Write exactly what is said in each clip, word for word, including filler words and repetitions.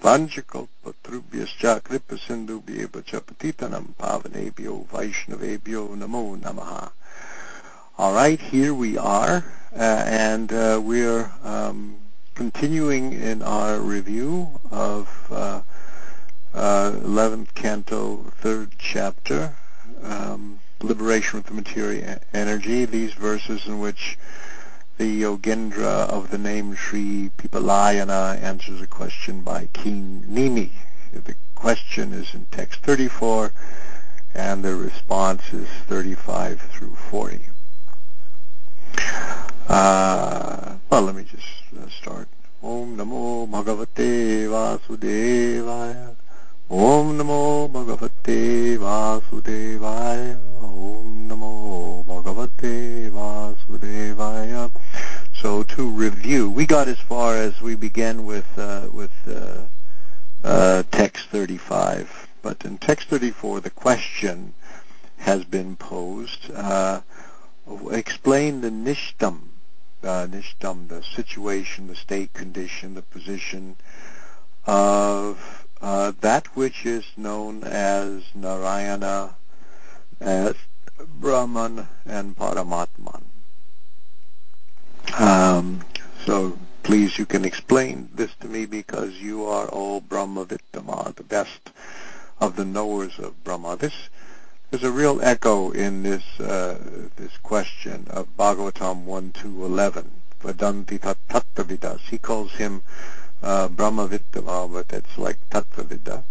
Vanchakalpatrubhyascha kripasindubhyeva cha patitanam pavanebhyo vaishnavebhyo namo namaha. All right, here we are, uh, and uh, we're um, continuing in our review of uh, uh, eleventh Canto, third chapter, um, Liberation with the Material Energy, these verses in which the Yogendra of the name Sri Pipalayana answers a question by King Nimi. The question is in text thirty-four, and the response is thirty-five through forty. Uh, well, let me just uh, start. Om Namo Bhagavate Vasudevaya. Om Namo Bhagavate Vasudevaya. Om Namo Bhagavate Vasudevaya. So to review, we got as far as we began with uh, with uh, uh, text thirty-five, but in text thirty-four, the question has been posed. Uh, explain the nishtam. Uh, nishtam, the situation, the state, condition, the position of uh, that which is known as Narayana, as Brahman, and Paramatman. Um, so please, you can explain this to me because you are all Brahmavittama, the best of the knowers of Brahma. This There's a real echo in this uh, this question of Bhagavatam one two eleven. Vadanti tattvavidas. He calls him uh, Brahmavittama, but it's like tattvavida.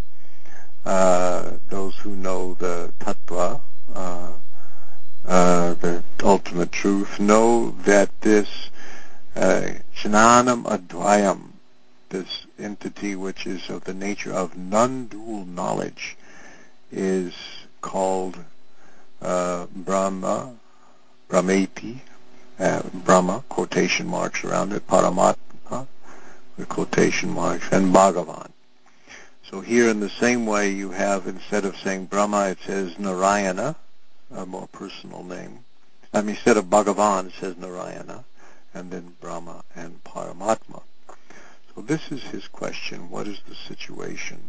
Uh, those who know the tattva, uh, uh, the ultimate truth, know that this uh, jnanam advayam, this entity which is of the nature of non-dual knowledge, is called uh, Brahma, Brahmeti, uh, Brahma, quotation marks around it, Paramatma, with quotation marks, and Bhagavan. So here in the same way you have, instead of saying Brahma, it says Narayana, a more personal name. I mean, instead of Bhagavan, it says Narayana, and then Brahma and Paramatma. So this is his question. What is the situation?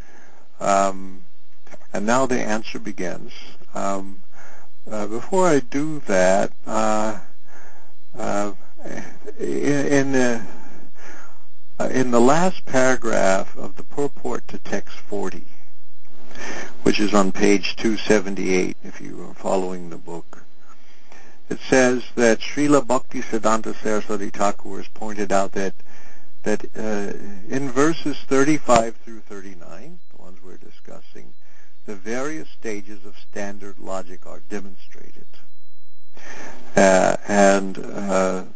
Um, And now the answer begins. Um, uh, before I do that, uh, uh, in, in, the, uh, in the last paragraph of the purport to text forty, which is on page two seventy-eight if you are following the book, it says that Srila Bhakti Siddhanta Saraswati Thakur has pointed out that that uh, in verses thirty-five through thirty-nine, the ones we're discussing, the various stages of standard logic are demonstrated. Uh, and uh,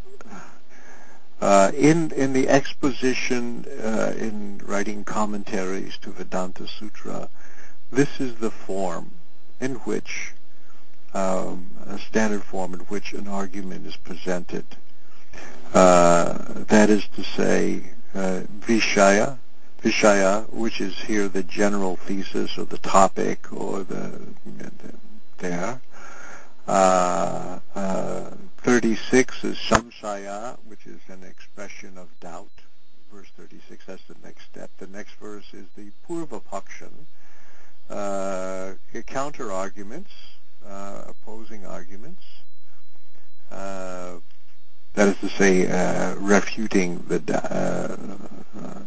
uh, in in the exposition, uh, in writing commentaries to Vedanta Sutra, this is the form in which, um, a standard form in which an argument is presented. Uh, that is to say, uh, Vishaya, Vishaya, which is here the general thesis or the topic or the, the there. Uh, uh, thirty-six is Samshaya, which is an expression of doubt. Verse thirty-six, that's the next step. The next verse is the Purva Pakshan, uh, counter arguments, uh, opposing arguments. Uh, that is to say, uh, refuting the uh, uh,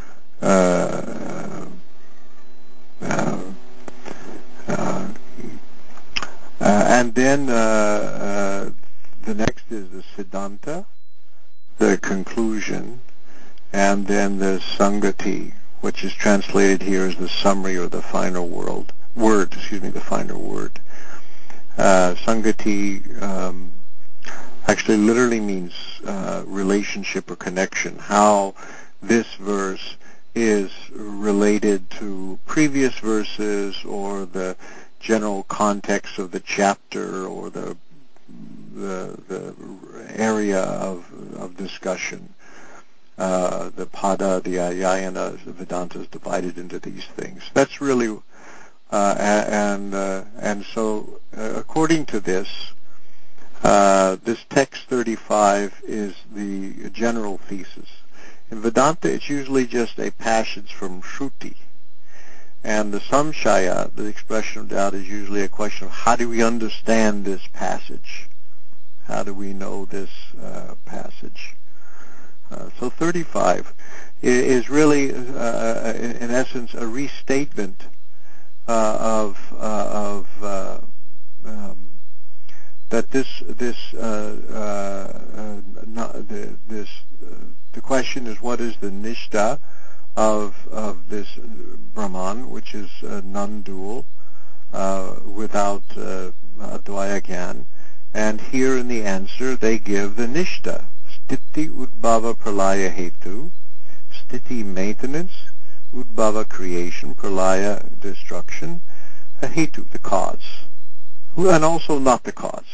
Uh, uh, uh, uh, and then uh, uh, the next is the Siddhanta, the conclusion, and then the Sangati, which is translated here as the summary or the final word. Word, excuse me, the final word. Uh, Sangati um, actually literally means uh, relationship or connection. How this verse is related to previous verses or the general context of the chapter or the the, the area of, of discussion. Uh, the Pada, the Ayayana, the Vedanta is divided into these things. That's really, uh, and uh, and so uh, according to this, uh, this text thirty-five is the general thesis In Vedanta, it's usually just a passage from Shruti. And the samshaya, the expression of doubt, is usually a question of how do we understand this passage? How do we know this uh, passage? Uh, so thirty-five is really, uh, in, in essence, a restatement uh, of uh, of uh, um, that this this uh, uh, uh, not, the, this uh, the question is, what is the nishta of of this Brahman, which is uh, non-dual, uh, without uh, Advaya Gyan. And here in the answer they give the nishta: sthiti udbhava pralaya hetu, sthiti maintenance, udbhava creation, pralaya destruction, a hetu the cause, and also not the cause.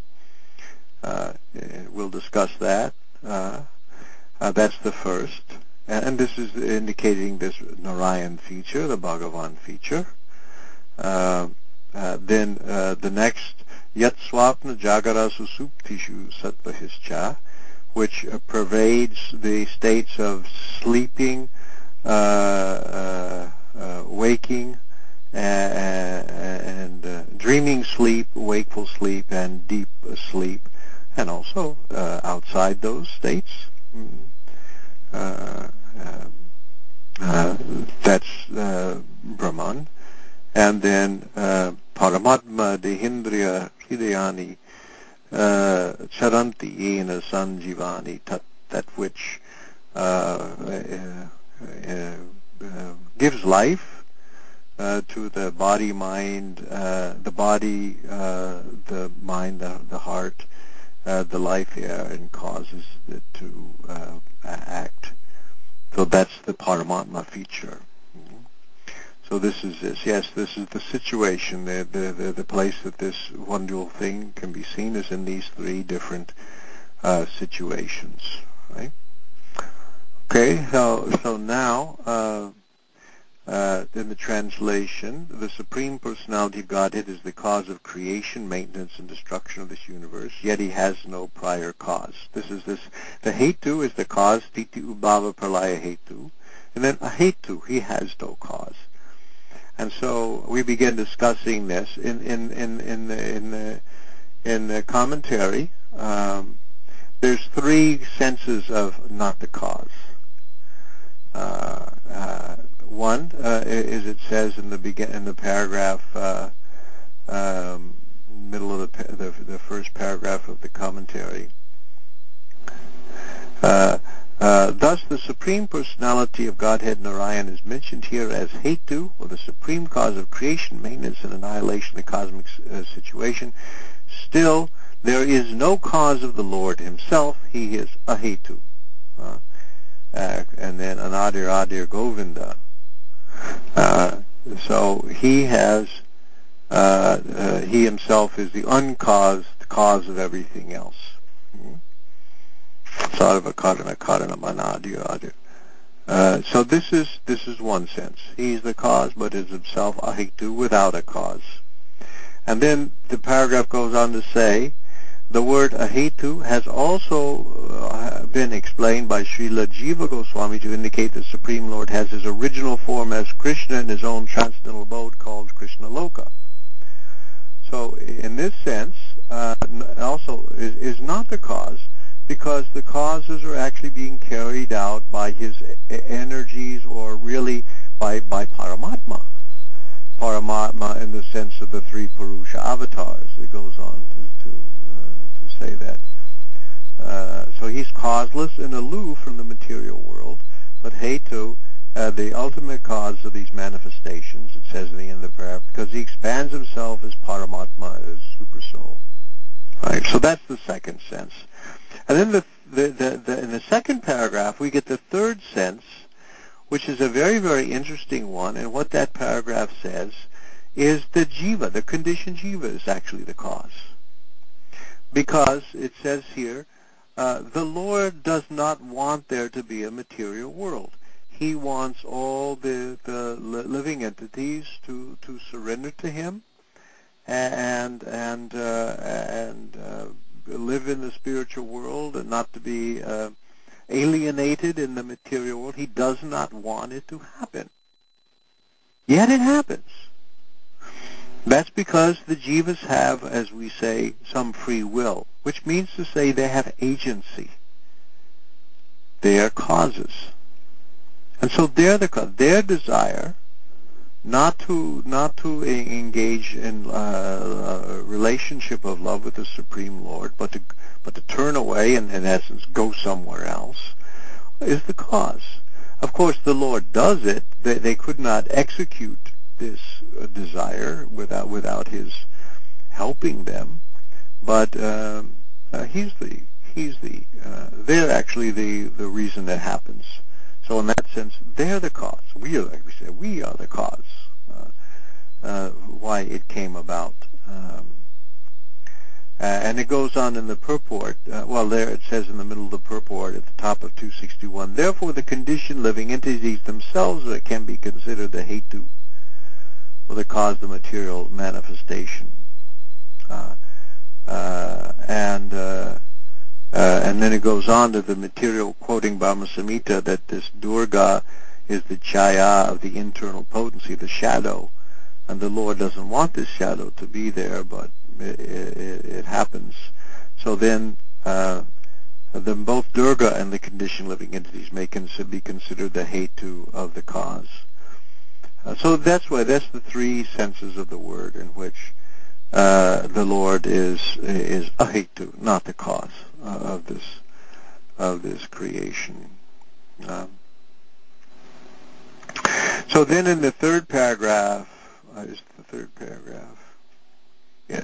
Uh, we'll discuss that. Uh, uh, that's the first. And this is indicating this Narayan feature, the Bhagavan feature. Uh, uh, then uh, the next, Yat Swapna Jagara Susuptishu Sattvahischa, which uh, pervades the states of sleeping, uh, uh, uh, waking, uh, and uh, dreaming sleep, wakeful sleep, and deep sleep, and also uh, outside those states. Mm. Uh, uh, uh, that's uh, Brahman. And then uh, Paramatma Dehindriya Hridayani uh, Charanti Yena Sanjivani, tat, that which uh, uh, uh, uh, gives life uh, to the body, mind, uh, the body, uh, the mind, the, the heart, uh, the life here, and causes it to uh, act. So that's the Paramatma feature. So this is this. Yes, this is the situation. The, the, the, the place that this one dual thing can be seen is in these three different uh, situations. Right? Okay, so, so now, uh, uh, in the translation, the Supreme Personality of Godhead is the cause of creation, maintenance, and destruction of this universe, yet he has no prior cause. This is this, the hetu is the cause, titi ubhava pralaya hetu, and then a hetu, he has no cause. And so we begin discussing this in, in, in, in, the, in, the, in the commentary. Um, there's three senses of not the cause. Uh, uh, one uh, is it says in the begin in the paragraph, uh, um, middle of the, the the first paragraph of the commentary. Uh, uh, thus, the Supreme Personality of Godhead Narayan is mentioned here as Hetu, or the supreme cause of creation, maintenance, and annihilation of the cosmic uh, situation. Still, there is no cause of the Lord himself. He is a Hetu. Uh, Uh, and then Anadir Adir Govinda. Uh, so he has, uh, uh, he himself is the uncaused cause of everything else. Sarva Karana Karana Manadir Adir. Uh, so this is this is one sense. He's the cause, but is himself a Hetu without a cause. And then the paragraph goes on to say, the word ahetu has also uh, been explained by Srila Jiva Goswami to indicate the Supreme Lord has his original form as Krishna in his own transcendental abode called Krishna Loka. So in this sense, uh, also is, is not the cause, because the causes are actually being carried out by his energies, or really by, by Paramatma. Paramatma in the sense of the three Purusha avatars. It goes on to, to, uh, to say that. Uh, so he's causeless and aloof from the material world, but Hetu, uh, the ultimate cause of these manifestations, it says in the end of the paragraph, because he expands himself as Paramatma, as Super Soul. Right. So that's the second sense. And then the, the, the, the, in the second paragraph, we get the third sense, which is a very, very interesting one. And what that paragraph says is the jiva, the conditioned jiva, is actually the cause. Because it says here, uh, the Lord does not want there to be a material world. He wants all the, the living entities to, to surrender to him and and uh, and uh, live in the spiritual world, and not to be uh, alienated in the material world. He does not want it to happen. Yet it happens. That's because the jivas have, as we say, some free will, which means to say they have agency. They are causes. And so they're the cause. Their desire not to not to engage in uh, a relationship of love with the Supreme Lord, but to but to turn away and, in essence, go somewhere else, is the cause. Of course, the Lord does it. They, they could not execute this uh, desire without without His helping them. But um, uh, He's the He's the uh, they're actually the the reason it happens. So in that sense, they're the cause. We are, like we say, we are the cause. Uh, uh, why it came about. Um, uh, and it goes on in the purport. Uh, well, there it says in the middle of the purport at the top of two sixty-one, therefore the conditioned living entities themselves uh, can be considered the hetu, or the cause, the material manifestation. Uh, uh, and uh, uh, and then it goes on to the material, quoting Brahma Samhita, that this Durga is the chaya of the internal potency, the shadow. And the Lord doesn't want this shadow to be there, but it, it, it happens. So then, uh, then both Durga and the conditioned living entities may cons- be considered the hetu of the cause. Uh, so that's why that's the three senses of the word in which uh, the Lord is is a hetu, not the cause uh, of this of this creation. Um, so then, in the third paragraph. Uh, is the third paragraph? Yes.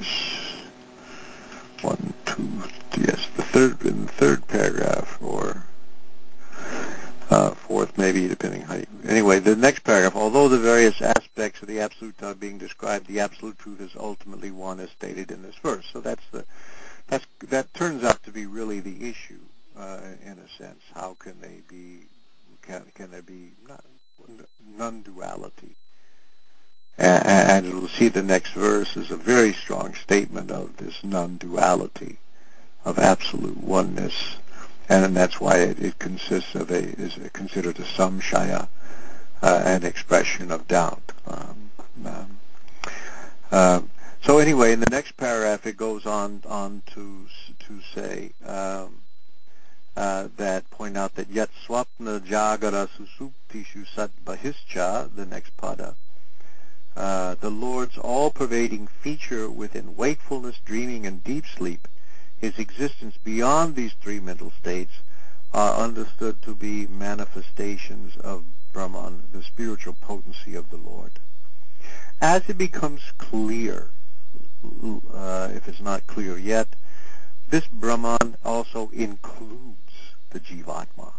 One, two, yes. The third in the third paragraph, or uh, fourth, maybe, depending how you. Anyway, the next paragraph. Although the various aspects of the absolute are being described, the absolute truth is ultimately one, as stated in this verse. So that's the that's that turns out to be really the issue, uh, in a sense. How can they be? Can can there be non-duality? And we'll see the next verse is a very strong statement of this non-duality, of absolute oneness, and that's why it, it consists of a is considered a samshaya, uh, an expression of doubt. Um, um, um, so anyway, in the next paragraph, it goes on on to to say um, uh, that point out that yet swapna jagara susuptishu sat bahischa, the next pada. Uh, the Lord's all-pervading feature within wakefulness, dreaming, and deep sleep, his existence beyond these three mental states, are understood to be manifestations of Brahman, the spiritual potency of the Lord. As it becomes clear, uh, if it's not clear yet, this Brahman also includes the Jivatma.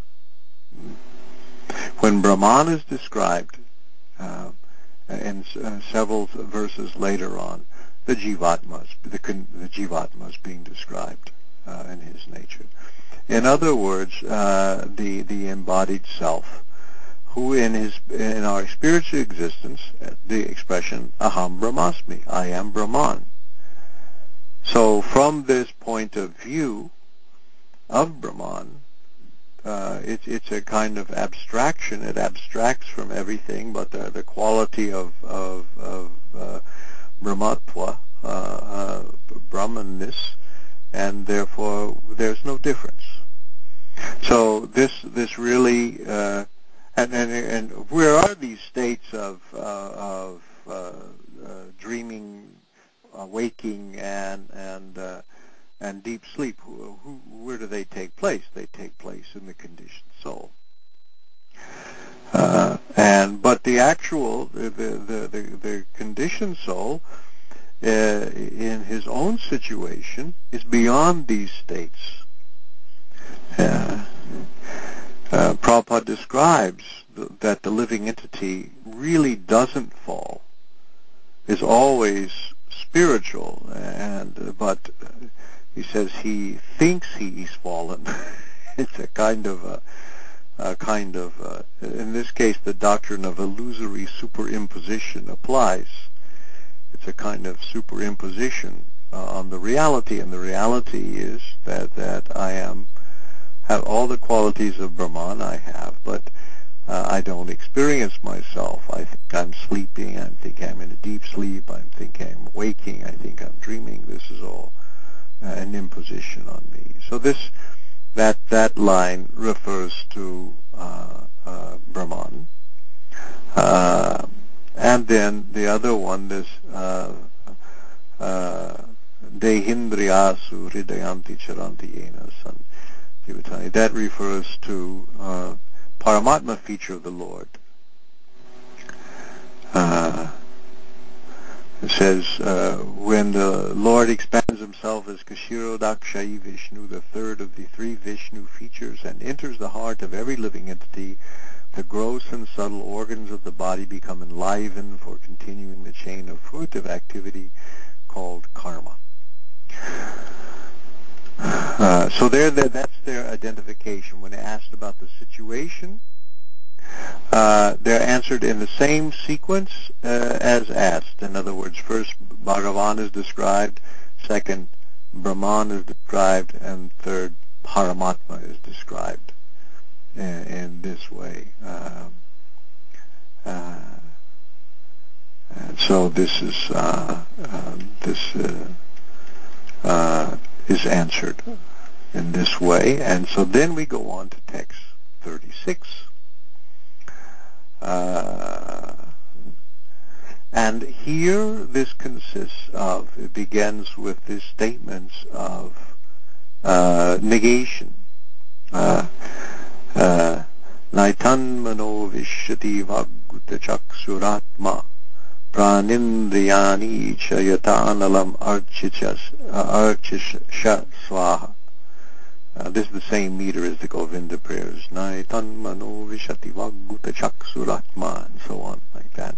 When Brahman is described, uh, and uh, several verses later on, the jivatmas, the, the jivatmas being described uh, in his nature. In other words, uh, the the embodied self, who in his in our spiritual existence, the expression aham brahmasmi, I am Brahman. So from this point of view of Brahman, Uh, it's it's a kind of abstraction. It abstracts from everything, but the, the quality of of, of uh, Brahmatva, uh, uh, Brahmanness, and therefore there's no difference. So this this really uh, and, and and where are these states of uh, of uh, uh, dreaming, uh, waking, and and uh, and deep sleep? Who, who, where do they take place? They take place in the conditioned soul. Uh, and but the actual, the the the, the conditioned soul, uh, in his own situation, is beyond these states. Uh, uh, Prabhupada describes the, that the living entity really doesn't fall, is always spiritual, and but he says he thinks he's fallen. It's a kind of a, a kind of uh, in this case the doctrine of illusory superimposition applies. It's a kind of superimposition uh, on the reality, and the reality is that that I am have all the qualities of Brahman I have, but uh, I don't experience myself. I think I'm sleeping. I think I'm in a deep sleep. I think I'm waking. I think I'm dreaming. This is all uh, an imposition on me. So this, that that line refers to uh, uh, Brahman. Uh, and then the other one, this uh, uh, Dehindriyasu Hridayanti Charanti Yena San Jivatani. That refers to uh, Paramatma feature of the Lord. Uh, it says, uh, when the Lord expands himself as Kshirodakshai Vishnu, the third of the three Vishnu features, and enters the heart of every living entity, the gross and subtle organs of the body become enlivened for continuing the chain of fruitive activity called karma. Uh, so there, that's their identification. When asked about the situation, uh, they're answered in the same sequence uh, as asked. In other words, first Bhagavan is described, second Brahman is described, and third Paramatma is described in, in this way. Um, uh, and so this is uh, uh, this uh, uh, is answered in this way, and so then we go on to text thirty-six. Uh, and here this consists of, it begins with these statements of uh, negation. Uh, uh, Naitan mano vishyati vagutachaksuratma pranindriyani chayatanalam archichas archisha swaha. Uh, this is the same meter as the Govinda prayers, Naitan mano vishati vaguta chaksuratma, and so on, like that.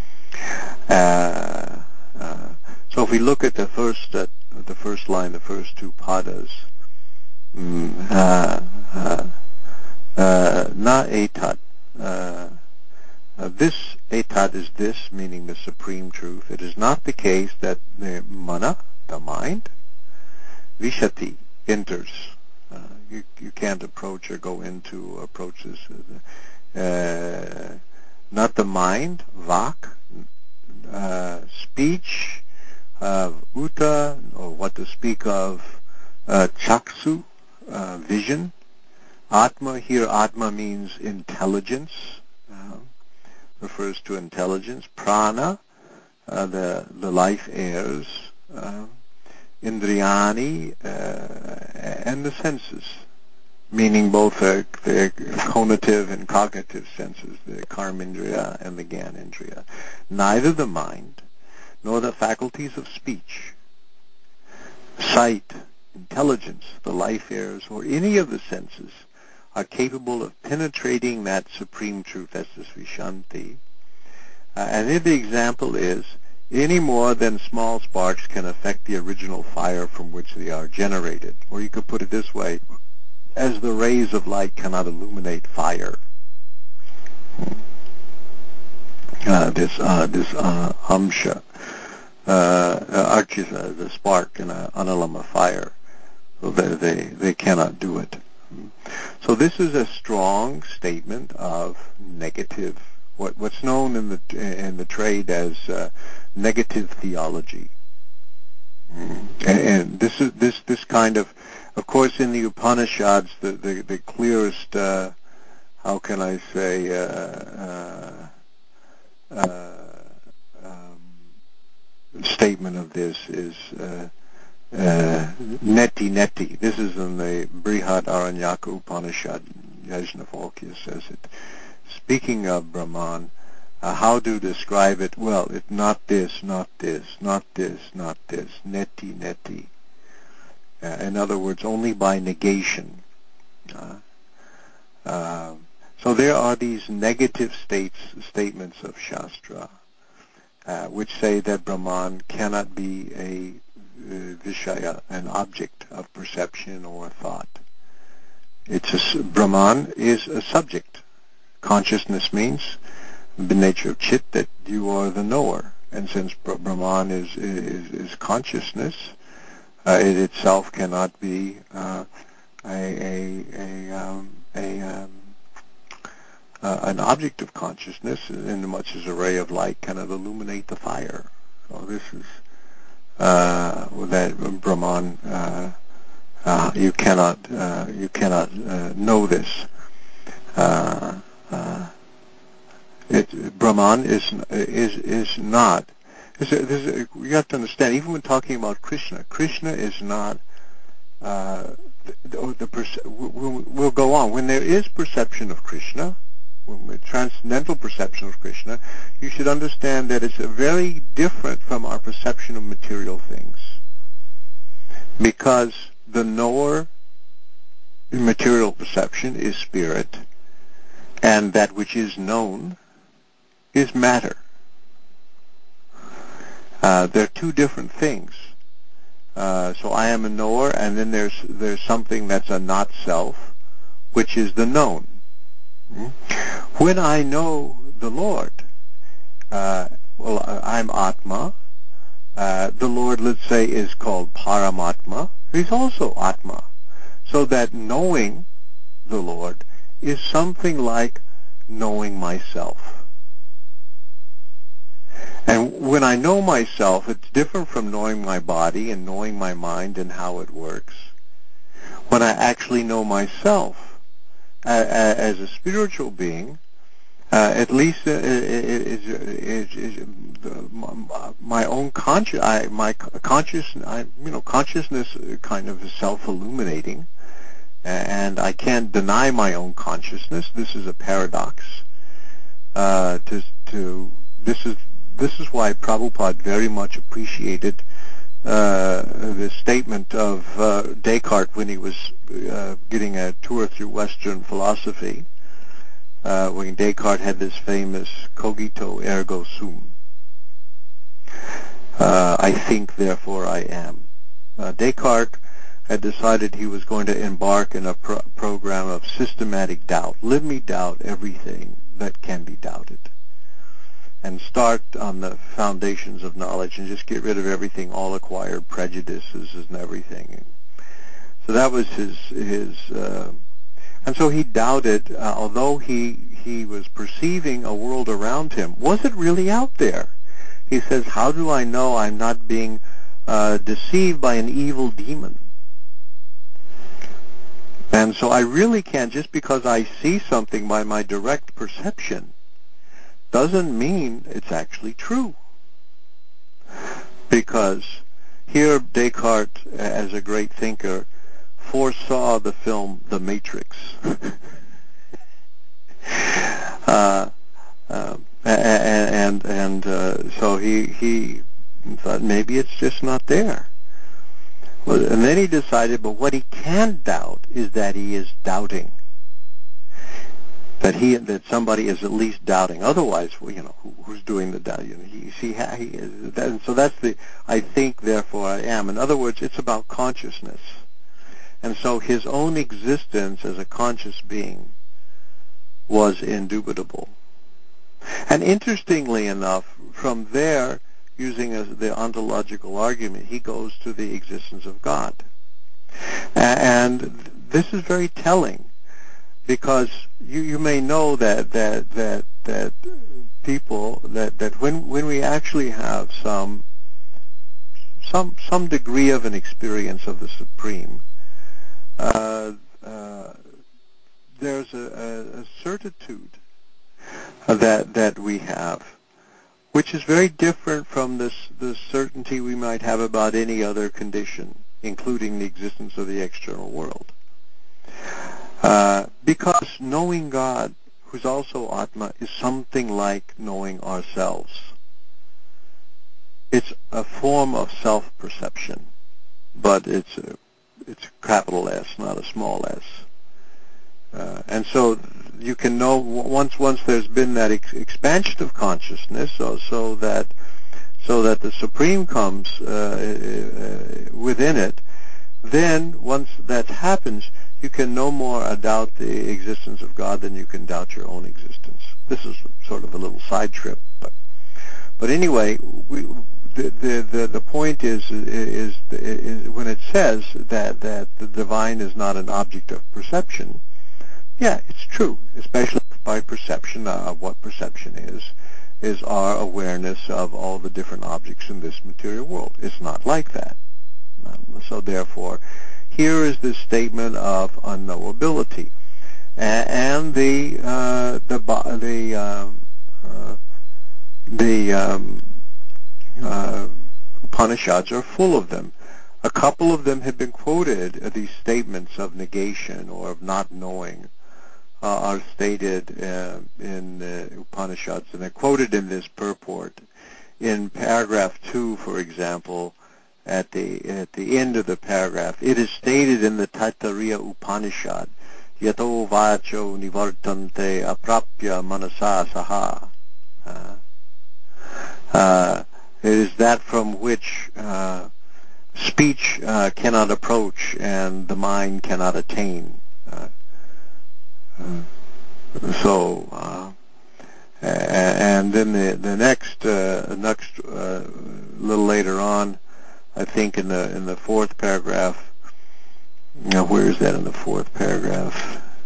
Uh, uh, so if we look at the first, uh, the first line, the first two padas, mm, uh, uh, uh, na etat. Uh, uh, this etat is this, meaning the supreme truth. It is not the case that the mana, the mind, vishati, enters. Uh, you, you can't approach or go into approaches. Uh, not the mind, vak, uh, speech, uh, uta, or what to speak of, uh, chaksu, uh, vision. Atma, here Atma means intelligence, uh, refers to intelligence. Prana, uh, the, the life airs. Uh, Indriyani, uh, and the senses, meaning both the, the conative and cognitive senses, the karmindriya and the gyanindriya. Neither the mind nor the faculties of speech, sight, intelligence, the life airs, or any of the senses are capable of penetrating that supreme truth. That's this Vishanti. Uh, and here the example is, any more than small sparks can affect the original fire from which they are generated. Or you could put it this way, as the rays of light cannot illuminate fire. Uh, this uh, this uh, amsha, uh, archisa, the spark in an analama fire, so they, they, they cannot do it. So this is a strong statement of negative, what, what's known in the in the trade as uh, negative theology. And, and this is this this kind of, of course, in the Upanishads, the the, the clearest, uh, how can I say, uh, uh, uh, um, statement of this is uh, uh, neti neti. This is in the Brihad Aranyaka Upanishad. Yajnavalkya says it. Speaking of Brahman, uh, how to describe it? Well, it's not this, not this, not this, not this. Neti neti. Uh, in other words, only by negation. Uh, uh, so there are these negative states, statements of Shastra, uh, which say that Brahman cannot be a uh, Vishaya, an object of perception or thought. It's a, Brahman is a subject. Consciousness means the nature of Chit, that you are the knower. And since Brahman is, is, is consciousness, uh, it itself cannot be uh, a, a, a, um, a um, uh, an object of consciousness, in much as a ray of light cannot illuminate the fire. So this is uh, that Brahman. Uh, uh, you cannot uh, you cannot uh, know this. Uh, uh, it, Brahman is is is not. This is, this is, you have to understand. Even when talking about Krishna, Krishna is not. Uh, the, the perce- we'll, we'll go on. When there is perception of Krishna, when with transcendental perception of Krishna, you should understand that it's very different from our perception of material things, because the knower in material perception is spirit, and that which is known is matter. Uh, they're two different things. Uh, so I am a knower, and then there's there's something that's a not self, which is the known. When I know the Lord, uh, well, I'm Atma. Uh, the Lord, let's say, is called Paramatma. He's also Atma. So that knowing the Lord is something like knowing myself. And when I know myself, it's different from knowing my body and knowing my mind and how it works. When I actually know myself uh, as a spiritual being, uh, at least uh, is, is, is my own conscious, I, my conscious, I, you know, consciousness kind of is self-illuminating, and I can't deny my own consciousness. This is a paradox. Uh, to to this is this is why Prabhupada very much appreciated uh, the statement of uh, Descartes when he was uh, getting a tour through Western philosophy. Uh, when Descartes had this famous cogito ergo sum. Uh, I think, therefore I am. Uh, Descartes had decided he was going to embark in a pro- program of systematic doubt. Let me doubt everything that can be doubted, and start on the foundations of knowledge and just get rid of everything, all acquired prejudices and everything. So that was his, his uh, and so he doubted, uh, although he, he was perceiving a world around him, was it really out there? He says, how do I know I'm not being uh, deceived by an evil demon? And so I really can't, just because I see something by my direct perception, doesn't mean it's actually true. Because here Descartes, as a great thinker, foresaw the film The Matrix. uh, uh, and and, and uh, so he, he thought maybe it's just not there. Well, and then he decided, but what he can doubt is that he is doubting. That he, that somebody is at least doubting. Otherwise, well, you know, who, who's doing the doubt? You know, he, he, he is. That, and so that's the. I think, therefore I am. In other words, it's about consciousness. And so his own existence as a conscious being was indubitable. And interestingly enough, from there, using a, the ontological argument, he goes to the existence of God. And this is very telling, because you, you may know that that that that people that, that when when we actually have some some some degree of an experience of the Supreme, uh, uh, there's a, a, a certitude that that we have, which is very different from this the certainty we might have about any other condition, including the existence of the external world. Uh, because knowing God, who's also Atma, is something like knowing ourselves. It's a form of self-perception, but it's a, it's a capital S, not a small s. Uh, and so you can know once once there's been that ex- expansion of consciousness, so, so that so that the Supreme comes uh, uh, within it. Then once that happens, you can no more doubt the existence of God than you can doubt your own existence. This is sort of a little side trip, but but anyway, we, the, the, the, the point is, is, is when it says that, that the divine is not an object of perception, yeah, it's true, especially by perception. Uh, what perception is, is our awareness of all the different objects in this material world. It's not like that. Um, so therefore, here is this statement of unknowability. A- and the, uh, the, the, um, uh, the, um, Uh, Upanishads are full of them. A couple of them have been quoted, uh, these statements of negation or of not knowing uh, are stated uh, in the Upanishads, and they're quoted in this purport. In paragraph two, for example, at the at the end of the paragraph, it is stated in the Taittiriya Upanishad, yato vacho nivartante aprapya manasa saha. Uh, uh, It is that from which uh, speech uh, cannot approach and the mind cannot attain. Uh, uh, so, uh, and then the the next uh, next uh, little later on, I think in the in the fourth paragraph. You know, where is that in the fourth paragraph?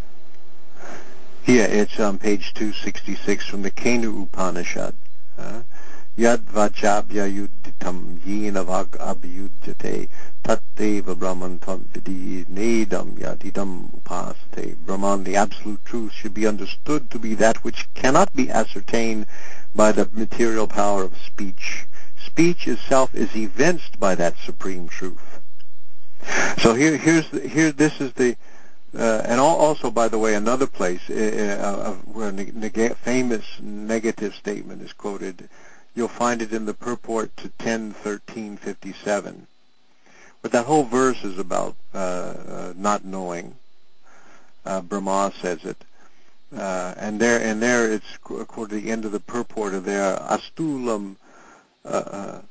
Yeah, it's on page two sixty-six from the Kenu Upanishad. Uh, Yad vachabhya yuddhitam yena vag abhyudyate tatteva brahman tadvidi nedam yadidam upasate. Brahman, the absolute truth, should be understood to be that which cannot be ascertained by the material power of speech. Speech itself is evinced by that supreme truth. So here, here's the, here. This is the, uh, and also, by the way, another place uh, where a neg- famous negative statement is quoted. You'll find it in the purport to ten thirteen fifty-seven. But that whole verse is about uh, uh, not knowing. Uh, Brahma says it, uh, and there, and there, it's according to the end of the purport of there, astulam uh,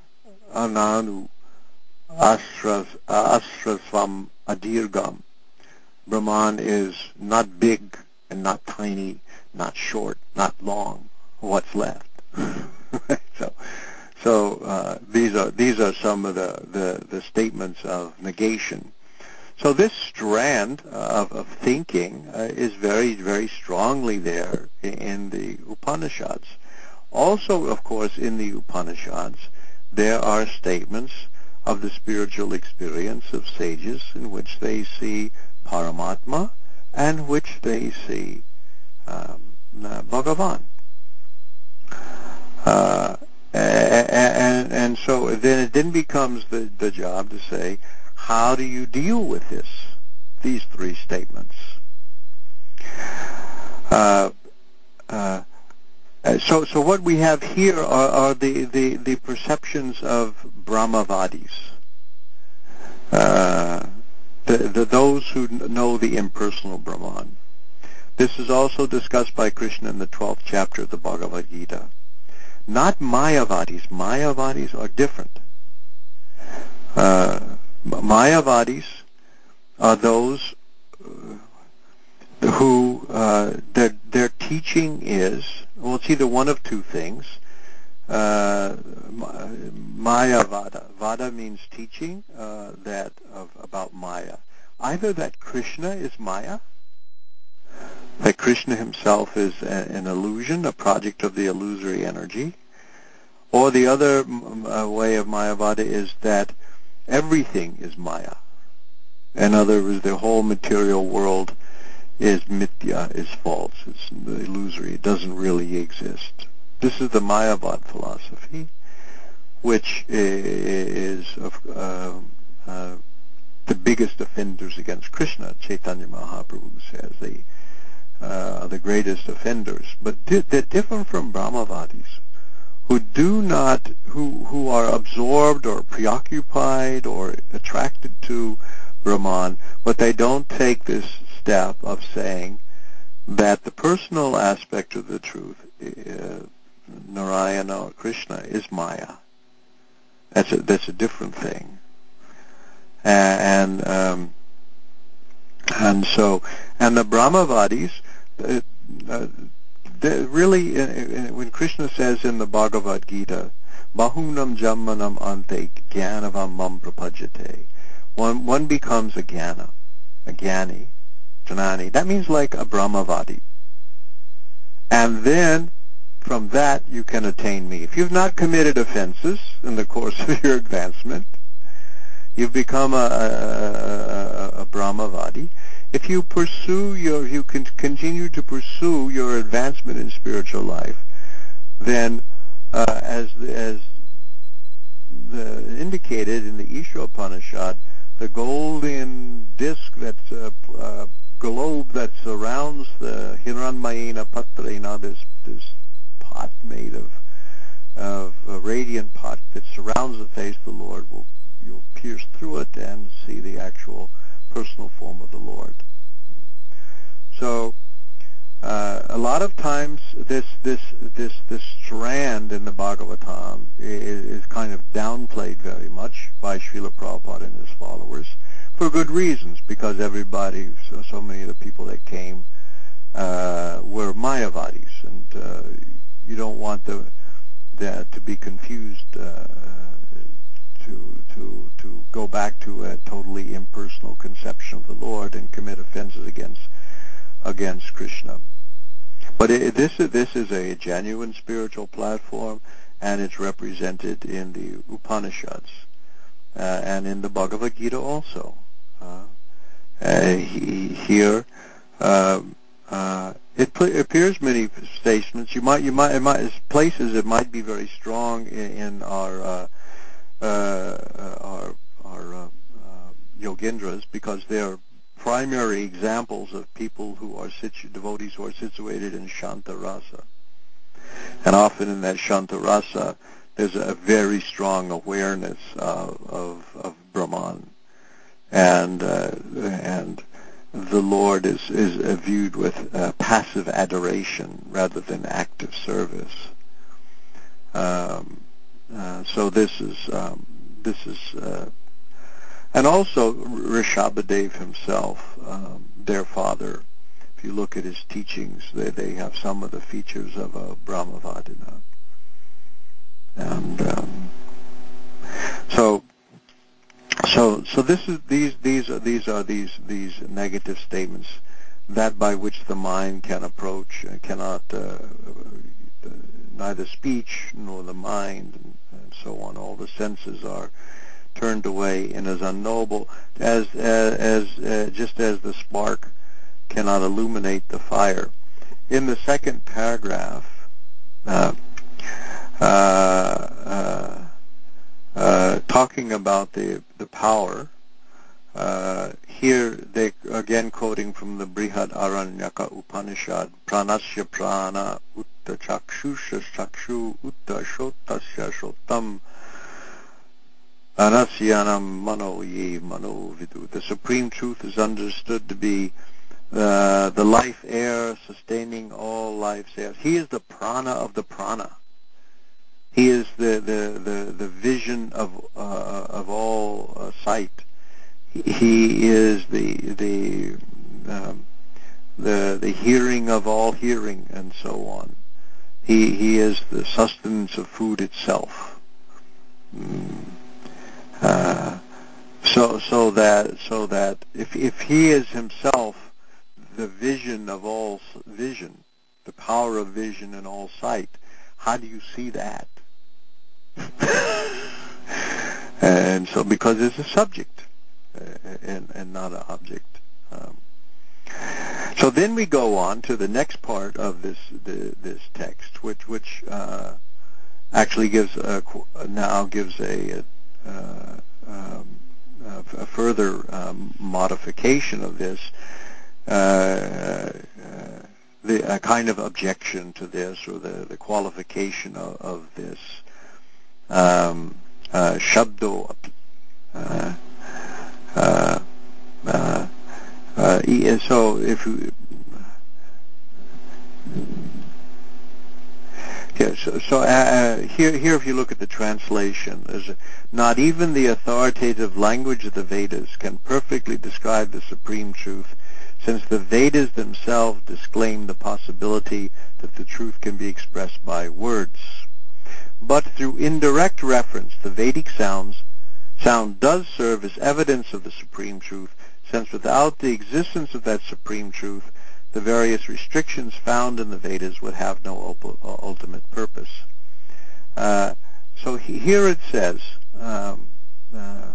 ananu astras astrasvam adirgam. Brahman is not big and not tiny, not short, not long. What's left? so, so uh, these are these are some of the, the, the statements of negation. So this strand of, of thinking uh, is very, very strongly there in, in the Upanishads. Also, of course, in the Upanishads, there are statements of the spiritual experience of sages in which they see Paramatma and which they see um, Bhagavan. Uh, and, and so then it then becomes the, the job to say, how do you deal with this, these three statements? Uh, uh, so, so what we have here are, are the, the, the perceptions of Brahmavadis, uh, the, the, those who know the impersonal Brahman. This is also discussed by Krishna in the twelfth chapter of the Bhagavad Gita. Not Mayavadis. Mayavadis are different. Uh, Mayavadis are those uh, who uh, their their teaching is, well, it's either one of two things. Uh, Mayavada. Vada means teaching uh, that of about Maya. Either that Krishna is Maya, that Krishna himself is a, an illusion, a project of the illusory energy, or the other uh, way of Mayavada is that everything is Maya. In other words, the whole material world is mithya, is false, it's illusory, it doesn't really exist. This is the Mayavad philosophy, which is uh, uh, the biggest offenders against Krishna. Chaitanya Mahaprabhu says they uh, are the greatest offenders. But di- they're different from Brahmavadis, who do not, who, who are absorbed or preoccupied or attracted to Brahman, but they don't take this step of saying that the personal aspect of the truth, uh, Narayana or Krishna, is Maya. That's a, that's a different thing. And, um, and so, and the Brahmavadis, uh, uh, really, uh, when Krishna says in the Bhagavad Gita Bahunam Jammanam Ante Gyanavam Mam Prapajate. One, one becomes a Gyana, a Gyani, Janani. That means like a Brahmavadi. And then from that you can attain me. If you've not committed offenses in the course of your advancement, you've become a, a, a, a Brahmavadi. If you pursue your, you can continue to pursue your advancement in spiritual life, then uh, as as the, indicated in the Isha Upanishad, the golden disc that's a uh, globe that surrounds the Hiranmayena Patrena, this this pot made of of a radiant pot that surrounds the face of the Lord, will you'll pierce through it and see the actual personal form of the Lord. So uh, a lot of times this this this this strand in the Bhagavatam is, is kind of downplayed very much by Srila Prabhupada and his followers for good reasons, because everybody, so, so many of the people that came uh, were Mayavadis, and uh, you don't want the, the to be confused uh, to to to go back to a totally impersonal conception of the Lord and commit offenses against against Krishna. But it, this is this is a genuine spiritual platform, and it's represented in the Upanishads uh, and in the Bhagavad Gita also. Uh, uh, he, here, uh, uh, it pl- appears many statements. You might you might, it might places it might be very strong in, in our uh, uh, our our uh, uh, Yogendras, because they're primary examples of people who are situ- devotees who are situated in Shanta Rasa. And often in that Shanta Rasa, there's a very strong awareness uh, of, of Brahman. And uh, and the Lord is, is viewed with uh, passive adoration rather than active service. Um, uh, so this is, um, this is uh, and also Rishabhadev himself, um, their father, if you look at his teachings, they, they have some of the features of a Brahmavadina. And um, so, so, so this is these these are these are these these negative statements that by which the mind can approach, uh, cannot uh, neither speech nor the mind and, and so on. All the senses are turned away and is unknowable, as as, as uh, just as the spark cannot illuminate the fire. In the second paragraph, uh, uh, uh, uh, talking about the the power, uh, here they again quoting from the Brihad Aranyaka Upanishad, Pranasya Prana Utta Chakshusha Chakshu Utta Shotasya Shotam Anasyanam Mano Ye Mano Vidu. The Supreme Truth is understood to be uh, the life air sustaining all life's air. He is the prana of the prana. He is the the the, the vision of uh, of all uh, sight. He, he is the the um, the the hearing of all hearing, and so on. He he is the sustenance of food itself. Mm. Uh, so so that so that if if he is himself the vision of all vision, the power of vision in all sight, how do you see that? And so because it's a subject uh, and and not an object. Um, so then we go on to the next part of this the, this text, which which uh, actually gives a, now gives a, a uh, um, a further um, modification of this, uh, uh, the a kind of objection to this, or the, the qualification of, of this um, uh, shabdo api. Uh, uh, uh, uh, so if you Yes, so, so uh, here, here, if you look at the translation, is not even the authoritative language of the Vedas can perfectly describe the supreme truth, since the Vedas themselves disclaim the possibility that the truth can be expressed by words. But through indirect reference, the Vedic sounds sound does serve as evidence of the supreme truth, since without the existence of that supreme truth, the various restrictions found in the Vedas would have no op- ultimate purpose. Uh, so he, here it says um, uh,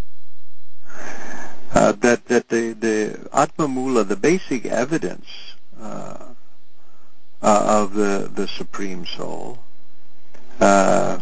uh, that that the the Atma Mula, the basic evidence uh, uh, of the the Supreme Soul, uh,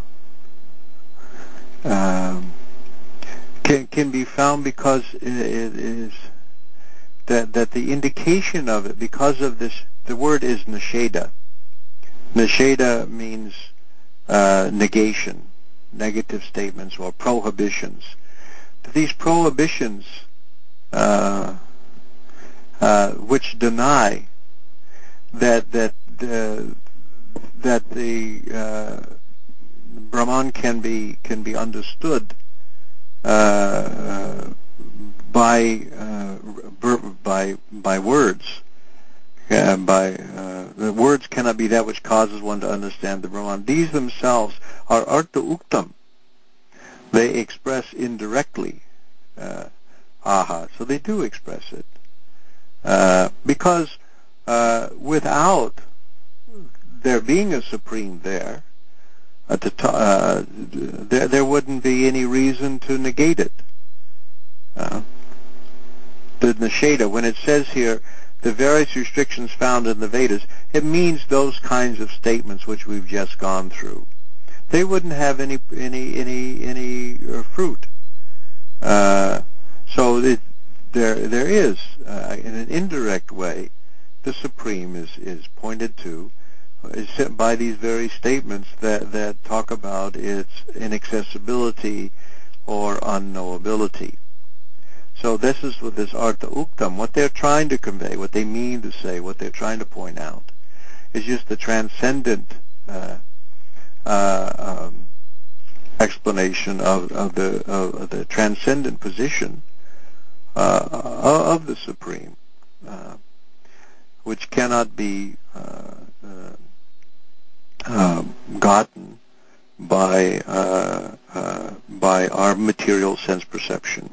um, can can be found because it, it is that that the indication of it, because of this, the word is nisheda. Nisheda means uh, negation, negative statements or prohibitions. These prohibitions, uh, uh, which deny that that the that the uh, Brahman can be can be understood uh, by uh, by by words. Uh, by uh, the words cannot be that which causes one to understand the Brahman. These themselves are artha uktam. They express indirectly uh, aha. So they do express it uh, because uh, without there being a supreme there, uh, to t- uh, there there wouldn't be any reason to negate it. Uh, the Nisheda, when it says here, the various restrictions found in the Vedas, it means those kinds of statements which we've just gone through. They wouldn't have any any any any uh, fruit. Uh, so it, there there is, uh, in an indirect way, the Supreme is is pointed to is by these very statements that that talk about its inaccessibility or unknowability. So this is with this artha uktam, what they're trying to convey, what they mean to say, what they're trying to point out, is just the transcendent uh, uh, um, explanation of, of the of the transcendent position uh, of the Supreme, uh, which cannot be uh, uh, um, gotten by uh, uh, by our material sense perception.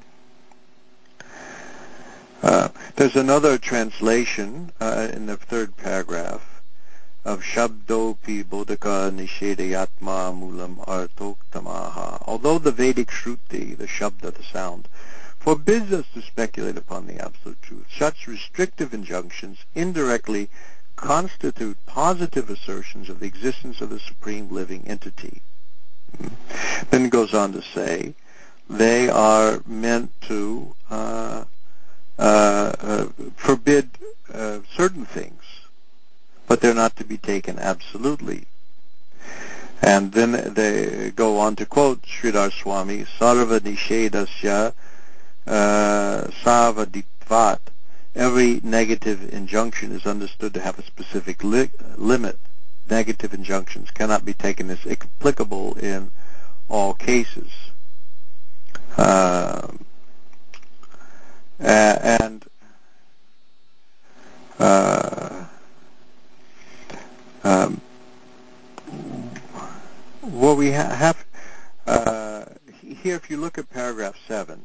Uh, there's another translation uh, in the third paragraph of Shabdopi Bodhaka Nishedayatma Mulam Artoktamaha. Although the Vedic Shruti, the Shabda, the sound, forbids us to speculate upon the absolute truth, such restrictive injunctions indirectly constitute positive assertions of the existence of the supreme living entity. Then it goes on to say they are meant to uh, Uh, uh, forbid uh, certain things, but they're not to be taken absolutely. And then they go on to quote Sridhar Swami, Sarva Nishedasya uh, Savaditvat. Every negative injunction is understood to have a specific li- limit. Negative injunctions cannot be taken as applicable in all cases. Uh, and Uh, um, what we ha- have uh, here, if you look at paragraph seven,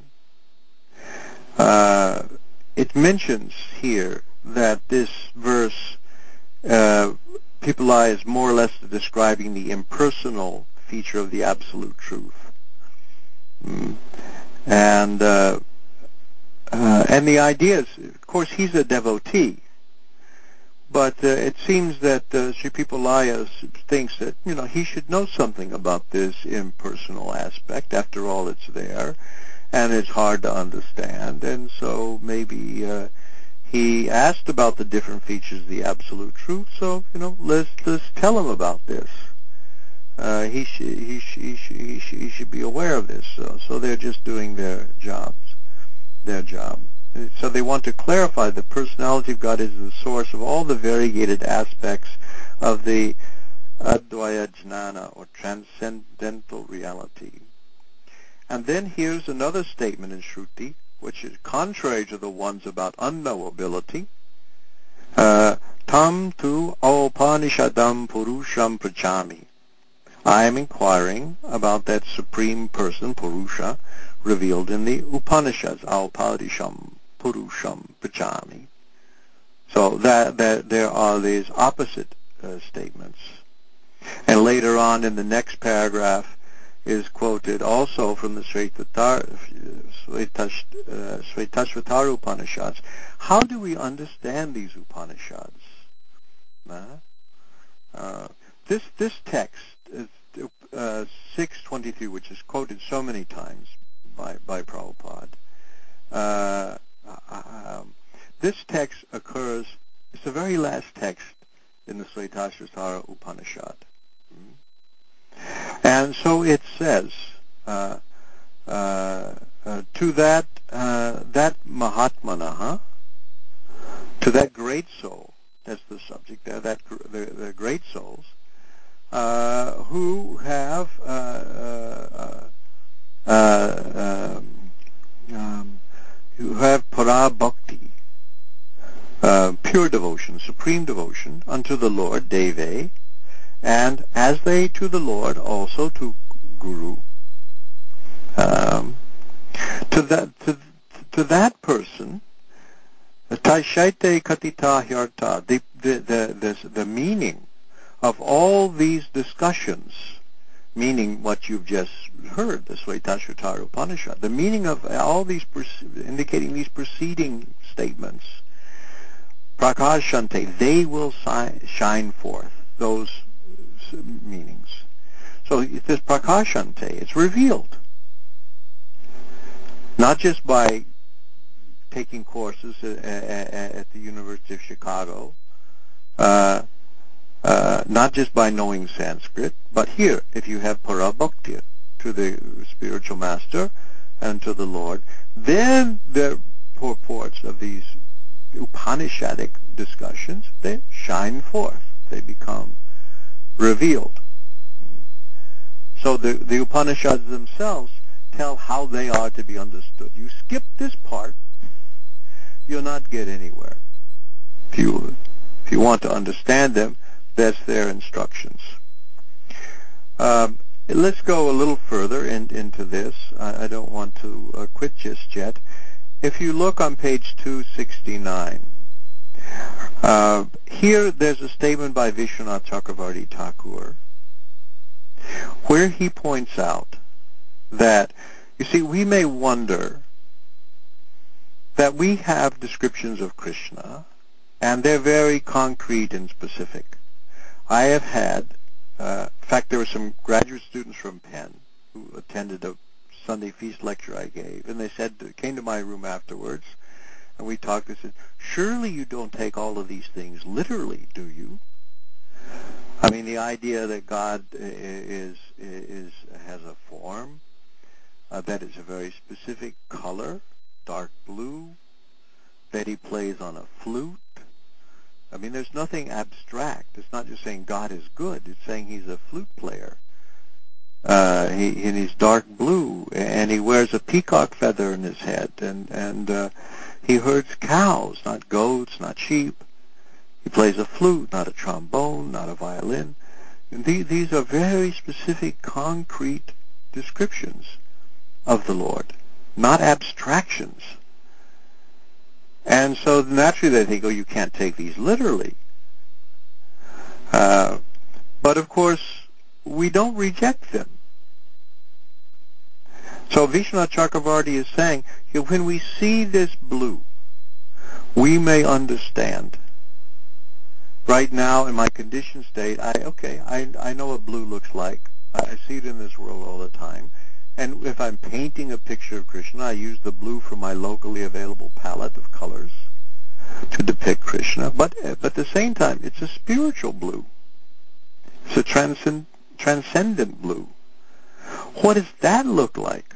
uh, it mentions here that this verse, uh, Pipalai is more or less describing the impersonal feature of the absolute truth, mm. and uh, uh, and the idea is, of course, he's a devotee. But uh, it seems that uh, Sri Pipalaya thinks that, you know, he should know something about this impersonal aspect. After all, it's there, and it's hard to understand. And so maybe uh, he asked about the different features of the absolute truth. So, you know, let's let's tell him about this. Uh, he sh- he sh- he, sh- he, sh- he should be aware of this. So, so they're just doing their jobs, their job. So they want to clarify the personality of God is the source of all the variegated aspects of the Advaya Jnana, or transcendental reality. And then here's another statement in Shruti, which is contrary to the ones about unknowability. Uh, Tam tu aupanishadam purusham prachami. I am inquiring about that supreme person, Purusha, revealed in the Upanishads, Aupadisham Purusham Pachami. So that, that there are these opposite uh, statements. And later on in the next paragraph is quoted also from the Svetashvatara Upanishads. How do we understand these Upanishads? Uh, uh, this this text is uh, six twenty-three, which is quoted so many times by by Prabhupada. Uh, um, this text occurs. It's the very last text in the Svetashvatara Upanishad. And so it says, uh, uh, uh, to that uh, that Mahatmana, huh? to that great soul, that's the subject there, that the, the great souls, uh, who have uh, uh, uh, um, um, who have para bhakti, uh, pure devotion, supreme devotion unto the Lord, Deve, and as they to the Lord, also to Guru. Um, to that to, to that person, Taishaite Katita Hyarta, the the the the, the meaning of all these discussions, meaning what you've just heard, the Svetashvatara Upanishad, the meaning of all these, indicating these preceding statements, Prakashante, they will shine forth, those meanings. So this Prakashante, it's revealed. Not just by taking courses at the University of Chicago, uh, uh, not just by knowing Sanskrit, but here, if you have Parabhakti to the spiritual master and to the Lord, then the purports of these Upanishadic discussions, they shine forth. They become revealed. So the, the Upanishads themselves tell how they are to be understood. You skip this part, you'll not get anywhere. If you, if you want to understand them, that's their instructions. Um, let's go a little further in, into this. I, I don't want to uh, quit just yet. If you look on page two sixty-nine, uh, here there's a statement by Vishwanath Chakravarti Thakur where he points out that, you see, we may wonder that we have descriptions of Krishna, and they're very concrete and specific. I have had, uh, in fact, there were some graduate students from Penn who attended a Sunday feast lecture I gave, and they said, came to my room afterwards, and we talked. They said, surely you don't take all of these things literally, do you? I mean, the idea that God is is has a form, uh, that is a very specific color, dark blue, that he plays on a flute. I mean, there's nothing abstract. It's not just saying God is good. It's saying he's a flute player. Uh, he, and he's dark blue, and he wears a peacock feather in his head, and and uh, he herds cows, not goats, not sheep. He plays a flute, not a trombone, not a violin. And these, these are very specific, concrete descriptions of the Lord, not abstractions. And so naturally they think, oh, you can't take these literally. Uh, but of course, we don't reject them. So Vishwanath Chakravarti is saying, you know, when we see this blue, we may understand. Right now, in my conditioned state, I okay, I I know what blue looks like. I see it in this world all the time. And if I'm painting a picture of Krishna, I use the blue from my locally available palette of colors to depict Krishna. But, but at the same time, it's a spiritual blue. It's a transcend, transcendent blue. What does that look like?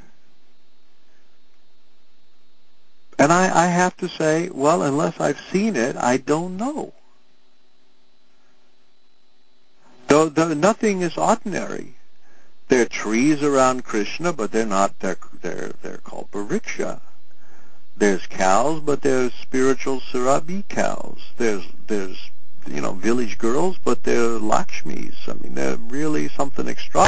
And I, I have to say, well, unless I've seen it, I don't know. Though, though nothing is ordinary. There are trees around Krishna, but they're not, they're, they're, they're called Pariksha. There's cows, but there's spiritual Surabhi cows. There's, there's, you know, village girls, but they're Lakshmis. I mean, they're really something extraordinary.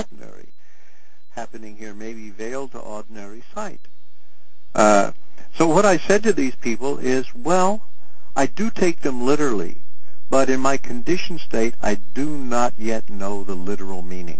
to ordinary sight. Uh, so what I said to these people is, well, I do take them literally, but in my conditioned state, I do not yet know the literal meaning.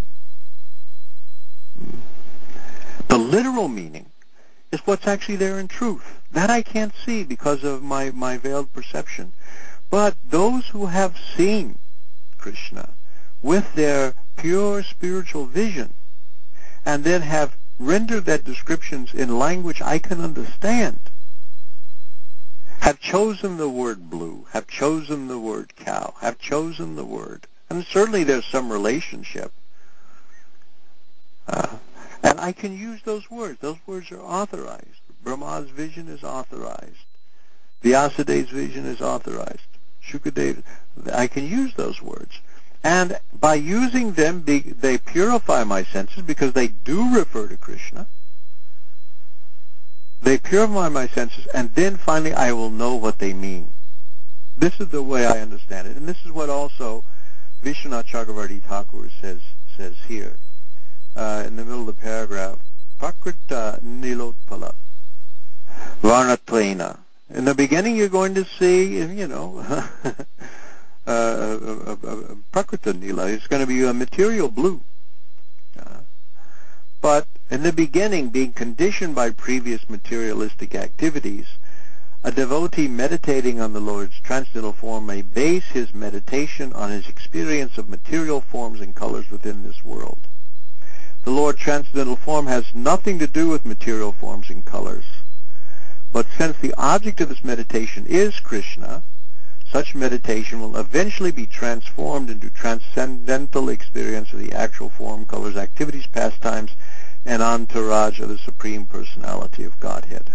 The literal meaning is what's actually there in truth. That I can't see because of my, my veiled perception. But those who have seen Krishna with their pure spiritual vision and then have rendered that descriptions in language I can understand, have chosen the word blue, have chosen the word cow, have chosen the word, and certainly there's some relationship. Uh, and I can use those words. Those words are authorized. Brahma's vision is authorized. Vyasadev's vision is authorized. Shukadev, I can use those words. And by using them, they purify my senses because they do refer to Krishna. They purify my senses, and then finally I will know what they mean. This is the way I understand it. And this is what also Vishwanath Chakravarti Thakur says, says here. Uh, in the middle of the paragraph, Prakrita Nilotpala Varnatvena. In the beginning, you're going to see, you know, uh, uh, uh, Prakrita Nila is going to be a material blue. Uh, but in the beginning, being conditioned by previous materialistic activities, a devotee meditating on the Lord's transcendental form may base his meditation on his experience of material forms and colors within this world. The Lord's transcendental form has nothing to do with material forms and colors. But since the object of this meditation is Krishna, such meditation will eventually be transformed into transcendental experience of the actual form, colors, activities, pastimes, and entourage of the Supreme Personality of Godhead.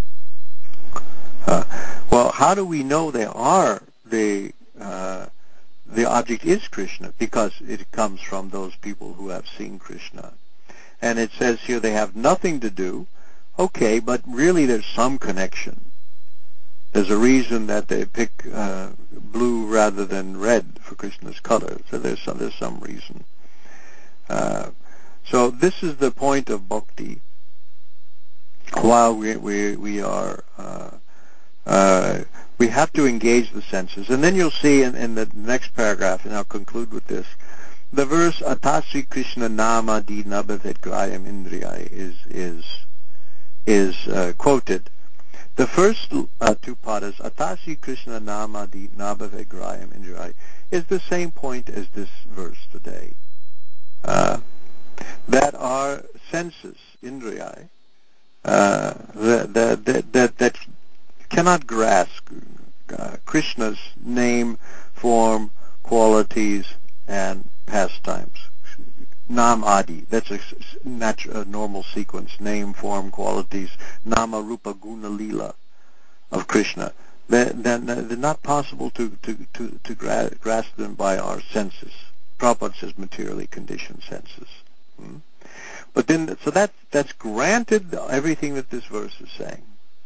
Uh, well, how do we know they are the uh, the object is Krishna? Because it comes from those people who have seen Krishna. And it says here they have nothing to do. Okay, but really there's some connection. There's a reason that they pick uh, blue rather than red for Krishna's color. So there's some, there's some reason. Uh, so this is the point of bhakti. While we we we are uh, uh, we have to engage the senses, and then you'll see in, in the next paragraph, and I'll conclude with this. The verse Atasi Krishna Nama Di Nabhavet Grayam Indriyai is is is uh, quoted. The first uh, two padas, Atasi Krishna Nama Di Nabhavet Grayam Indriyai, is the same point as this verse today. Uh, that our senses, Indriyai, uh, that, that that that cannot grasp uh, Krishna's name, form, qualities, and pastimes. Nam Adi, that's a, natural, a normal sequence, name, form, qualities, Nama, Rupa, Guna, Lila of Krishna. They're, they're, they're not possible to, to, to, to gra- grasp them by our senses. Prabhupada says materially conditioned senses. Hmm? But then, so that, that's granted everything that this verse is saying.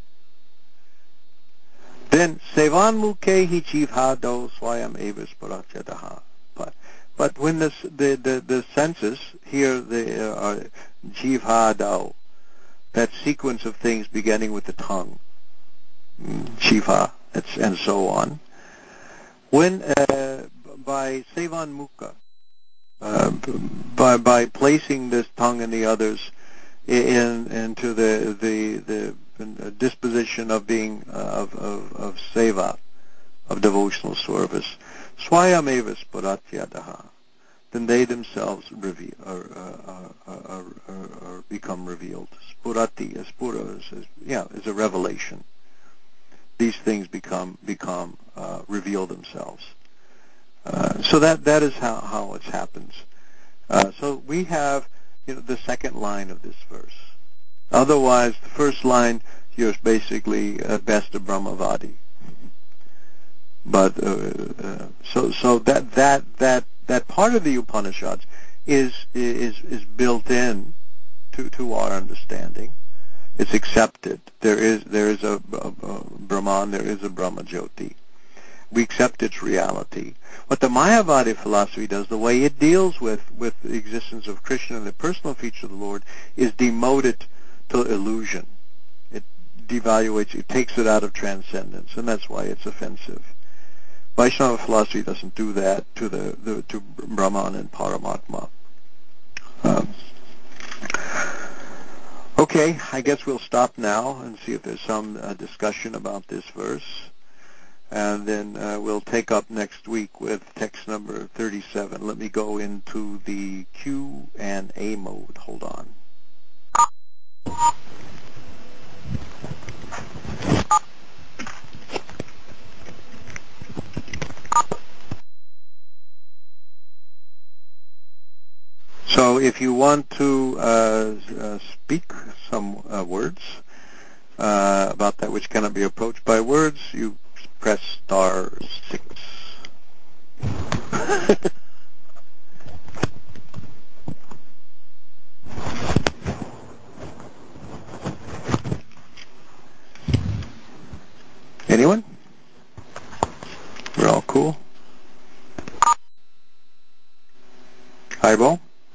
Then, Sevan Mukehi Jivhado Swayam Evis Paratyadaha. But but when this, the, the, the senses, here the uh, Jivhado, that sequence of things beginning with the tongue, Jiva, and so on, when uh, by Sevan Mukha, uh, by by placing this tongue and the others in into the the the disposition of being uh, of, of of seva, of devotional service, swayameva spuratyadaha, then they themselves reveal, or, uh, uh, uh, uh, become revealed. Spurati, spura is, is yeah is a revelation. These things become become uh, reveal themselves. Uh, so that that is how how it happens. Uh, so we have, you know, the second line of this verse. Otherwise, the first line, you're basically at best a Brahmavadi. But uh, uh, so so that that that that part of the Upanishads is is is built in to to our understanding. It's accepted. There is there is a, a, a Brahman. There is a Brahma Jyoti. We accept its reality. What the Mayavadi philosophy does, the way it deals with, with the existence of Krishna and the personal feature of the Lord, is demote it to illusion. It devaluates, it takes it out of transcendence, and that's why it's offensive. Vaishnava philosophy doesn't do that to the, the to Brahman and Paramatma. Um, okay, I guess we'll stop now and see if there's some uh, discussion about this verse. And then uh, we'll take up next week with text number thirty-seven. Let me go into the Q and A mode. Hold on. So if you want to uh, uh, speak some uh, words uh, about that which cannot be approached by words, you press star six. Anyone? We're all cool? Hi, Bo.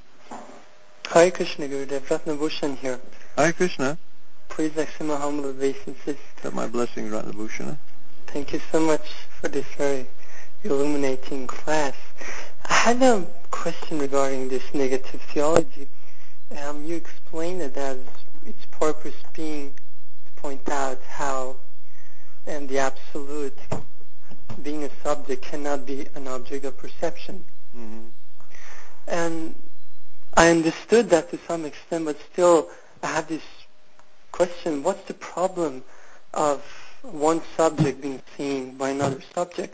Hi, Krishna Gurudev. Ratnabhushan here. Hi, Krishna. Please accept my humble obeisances. Accept my blessing, Ratnabhushan. Thank you so much for this very illuminating class. I had a question regarding this negative theology. Um, you explained it as its purpose being to point out how and the absolute, being a subject, cannot be an object of perception. Mm-hmm. And I understood that to some extent, but still I have this question: what's the problem of one subject being seen by another subject?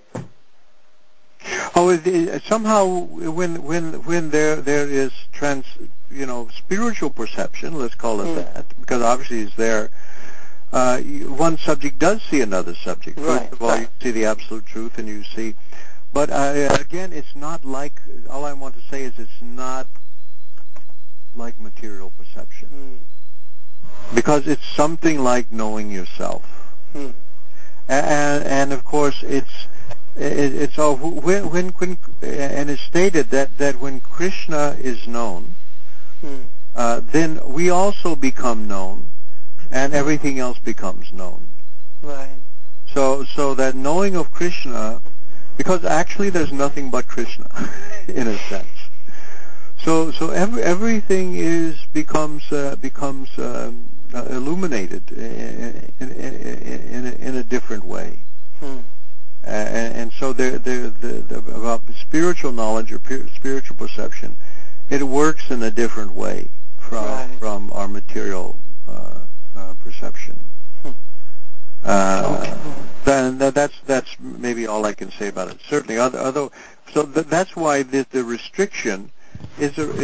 Oh, it, it, somehow when when when there there is trans, you know, spiritual perception, let's call it mm. that, because obviously it's there. Uh, you, one subject does see another subject. First right, of all, right. you see the absolute truth, and you see. But uh, again, it's not like. All I want to say is it's not like material perception, mm. because it's something like knowing yourself. Mm. And, and of course, it's it, it's all when, when when and it's stated that that when Krishna is known, mm. uh, then we also become known, and everything else becomes known. Right. So so that knowing of Krishna, because actually there's nothing but Krishna, in a sense. So so every everything is becomes uh, becomes um, uh, illuminated in in, in, in, a, in a different way. Hmm. Uh, and, and so the, the, the, the, about spiritual knowledge or pure, spiritual perception, it works in a different way from right. from our material uh, uh, perception. Hmm. Uh, okay. Then that's that's maybe all I can say about it. Certainly, other, other so th- that's why the, the restriction is a,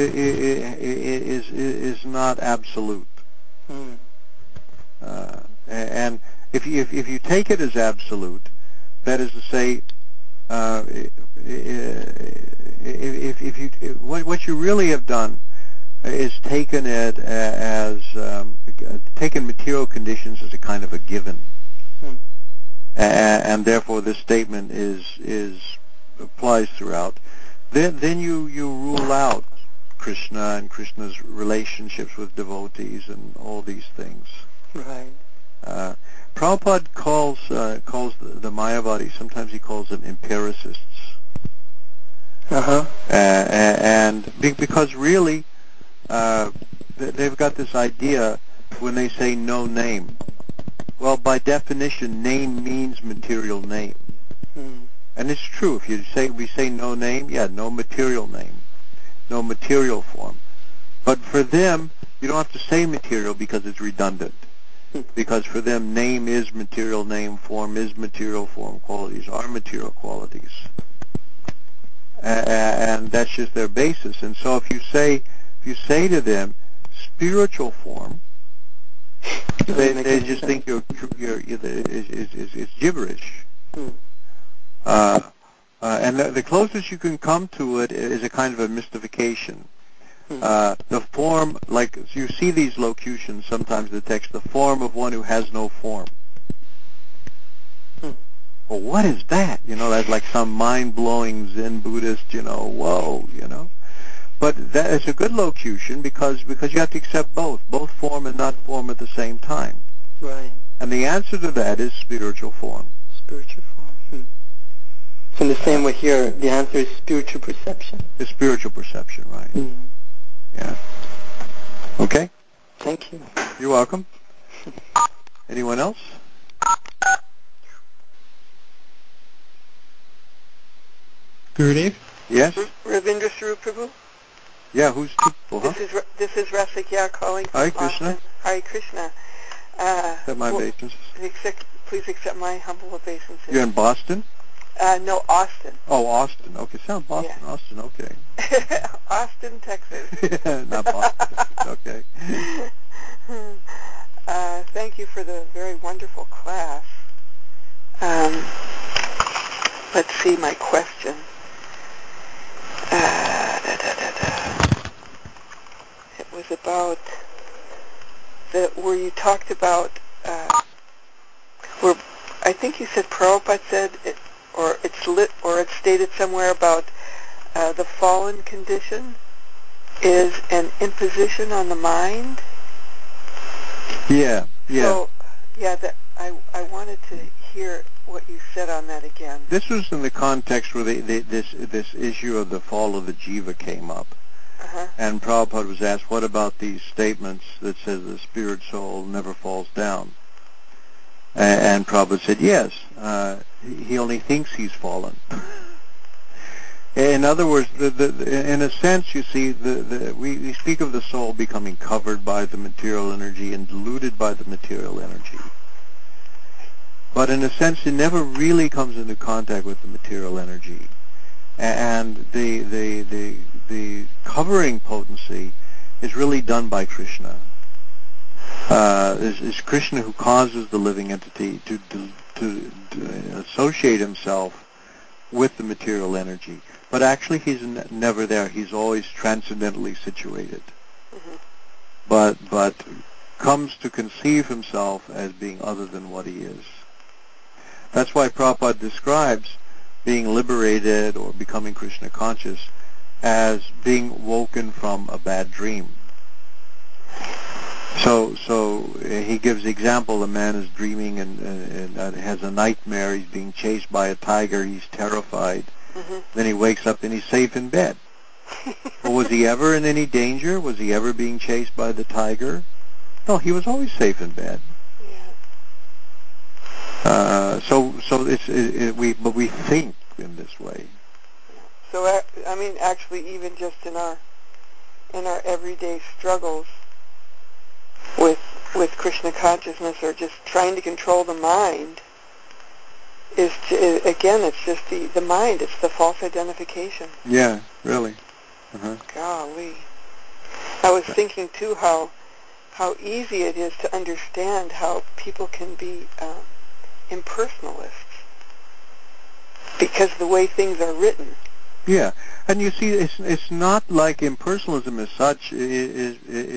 is is not absolute. Hmm. Uh, and if you if, if you take it as absolute, that is to say, uh, if, if you what, what you really have done is taken it as um, taken material conditions as a kind of a given, hmm. and, and therefore this statement is is applies throughout. Then then you you rule out Krishna and Krishna's relationships with devotees and all these things. Right. Uh, Prabhupada calls uh, calls the, the Mayavadis, sometimes he calls them empiricists. Uh-huh. Uh, and be, because really, uh, they've got this idea when they say no name. Well, by definition, name means material name. Mm. And it's true. If you say we say no name, yeah, no material name, no material form. But for them, you don't have to say material because it's redundant. Because for them, name is material name, form is material form, qualities are material qualities. Uh, and that's just their basis. And so if you say, if you say to them, spiritual form, they, they just think you're, you're, you're it's, it's, it's gibberish. Hmm. Uh, uh, and the, the closest you can come to it is a kind of a mystification. Uh, the form, like you see these locutions sometimes in the text, the form of one who has no form. Hmm. Well, what is that? You know, that's like some mind-blowing Zen Buddhist, you know, whoa, you know. But that is a good locution because because you have to accept both. Both form and not form at the same time. Right. And the answer to that is spiritual form. Spiritual form. Hmm. So in the same way here, the answer is spiritual perception. It's spiritual perception, right? Mm. Yeah. Okay. Thank you. You're welcome. Anyone else? Gurudev? Yes? Ravindra Swarup Prabhu? Yeah, who's two people, huh? This is this is Rasik Yar calling from Hare Krishna. Austin. Hare Krishna. Uh, Accept my well, obeisances. accept, please accept my humble obeisances. You're in Boston? Uh, no, Austin. Oh, Austin. Okay, sound Boston, Yeah. Austin, okay. Austin, Texas. Not Boston, Texas, okay. Uh, thank you for the very wonderful class. Um, let's see my question. Uh, da, da, da, da. It was about the where you talked about uh, where I think you said Prabhupada said it, or it's lit, or it's stated somewhere about uh, the fallen condition is an imposition on the mind. Yeah, yeah. So, yeah, that I I wanted to hear what you said on that again. This was in the context where they, they, this this issue of the fall of the jiva came up. Uh-huh. And Prabhupada was asked, what about these statements that says the spirit soul never falls down? And, and Prabhupada said, yes, uh, he only thinks he's fallen. In other words, the, the, in a sense, you see, the, the, we, we speak of the soul becoming covered by the material energy and diluted by the material energy. But in a sense, it never really comes into contact with the material energy. And the, the, the, the covering potency is really done by Krishna. Uh, it's, it's Krishna who causes the living entity to, to, to, to associate himself with the material energy. But actually he's n- never there. He's always transcendently situated. Mm-hmm. But, but comes to conceive himself as being other than what he is. That's why Prabhupada describes being liberated or becoming Krishna conscious as being woken from a bad dream. So, so he gives the example: a man is dreaming and, and, and has a nightmare. He's being chased by a tiger. He's terrified. Mm-hmm. Then he wakes up and he's safe in bed. Well, was he ever in any danger? Was he ever being chased by the tiger? No, he was always safe in bed. Yeah. Uh, so, so it's it, it, we, but we think in this way. So uh, I mean, actually, even just in our in our everyday struggles with with Krishna consciousness, or just trying to control the mind, is to, again, it's just the the mind. It's the false identification. Yeah, really. Uh-huh. Golly, I was thinking too how how easy it is to understand how people can be um, impersonalists because the way things are written. Yeah, and you see, it's it's not like impersonalism as such. Is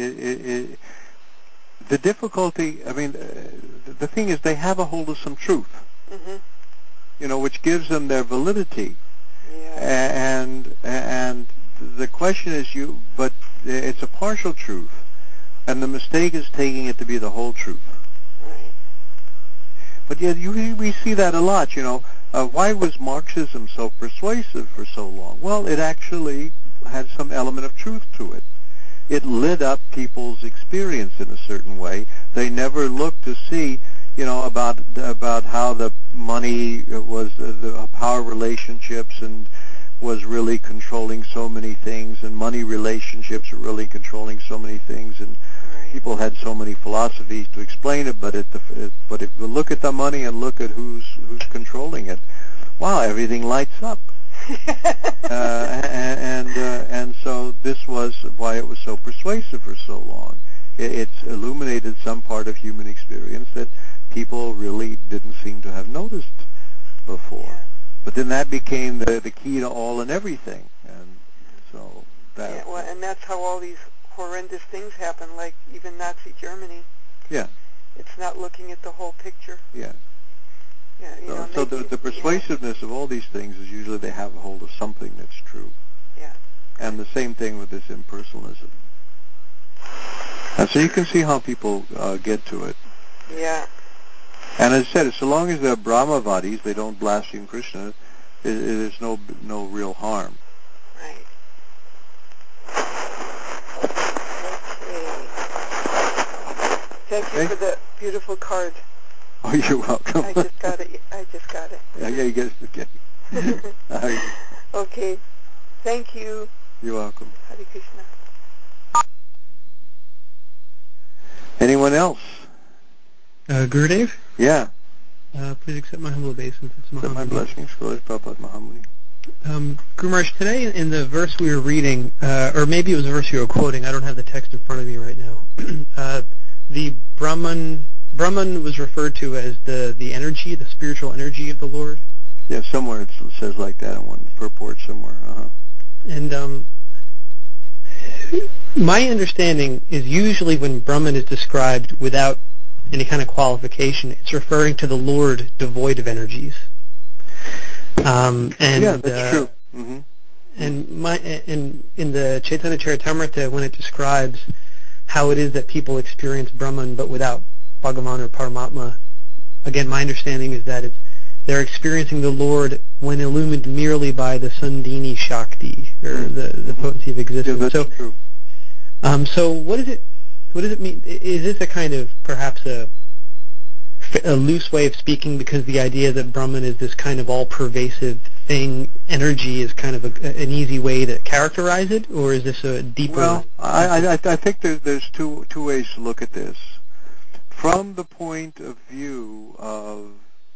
the difficulty? I mean, uh, the thing is, they have a hold of some truth, Mm-hmm. you know, which gives them their validity. Yeah. And and the question is, you, but it's a partial truth, and the mistake is taking it to be the whole truth. Right. But yet, you we see that a lot, you know. Uh, why was Marxism so persuasive for so long? Well, it actually had some element of truth to it. It lit up people's experience in a certain way. They never looked to see, you know, about about how the money was, uh, the power relationships, and was really controlling so many things, and money relationships are really controlling so many things, and Right. people had so many philosophies to explain it, but, it, it, but if you look at the money and look at who's who's controlling it, wow, everything lights up. uh, and uh, and so this was why it was so persuasive for so long. It, it's illuminated some part of human experience that people really didn't seem to have noticed before. Yeah. But then that became the the key to all and everything, and so that. Yeah, well, and that's how all these horrendous things happen, like even Nazi Germany. Yeah. It's not looking at the whole picture. Yeah. Yeah, you So, know, so the, the persuasiveness yeah. of all these things is usually they have a hold of something that's true. Yeah. And the same thing with this impersonalism. And so you can see how people uh, get to it. Yeah. And as I said, so long as they're Brahmavadis, they don't blaspheme Krishna, it, it is no no real harm. Right. Okay. Thank you Okay. for the beautiful card. Oh, you're welcome. I just got it. I just got it. Yeah, yeah, you get it. Okay. Okay. Thank you. You're welcome. Hare Krishna. Anyone else? Uh, Gurudev, Yeah. uh, please accept my humble obeisance. It's Accept my Mahamuni. blessings. Glory to Prabhupada Mahamuni. Um, Guru Maharaj, today in the verse we were reading, uh, or maybe it was a verse you were quoting, I don't have the text in front of me right now, uh, the Brahman, Brahman was referred to as the, the energy, the spiritual energy of the Lord. Yeah, somewhere it says like that in one purport somewhere. Uh-huh. And um, my understanding is usually when Brahman is described without any kind of qualification, it's referring to the Lord devoid of energies. Um, and, Yeah, that's uh, true. Mm-hmm. And my in in the Chaitanya Charitamrita, when it describes how it is that people experience Brahman but without Bhagavan or Paramatma, again, my understanding is that it's they're experiencing the Lord when illumined merely by the Sandhini Shakti, or Mm-hmm. the, the potency of existence. Yeah, that's so, true. um, so what is it? What does it mean? Is this a kind of perhaps a a loose way of speaking, because the idea that Brahman is this kind of all-pervasive thing, energy is kind of a, an easy way to characterize it, or is this a deeper? Well, I, I, I think there's, there's two, two ways to look at this. From the point of view of,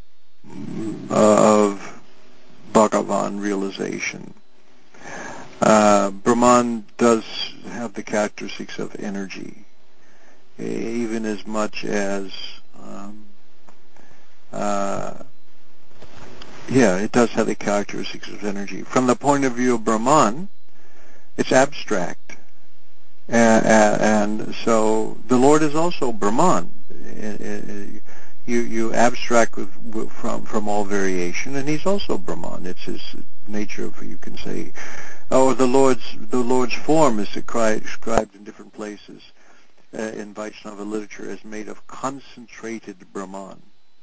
of Bhagavan realization, uh, Brahman does have the characteristics of energy, even as much as um, uh, yeah, it does have the characteristics of energy. From the point of view of Brahman, it's abstract. And, and so the Lord is also Brahman. You, you abstract with, with, from, from all variation, and he's also Brahman. It's his nature of, you can say, oh, the Lord's, the Lord's form is described in different places uh, in Vaishnava literature as made of concentrated Brahman.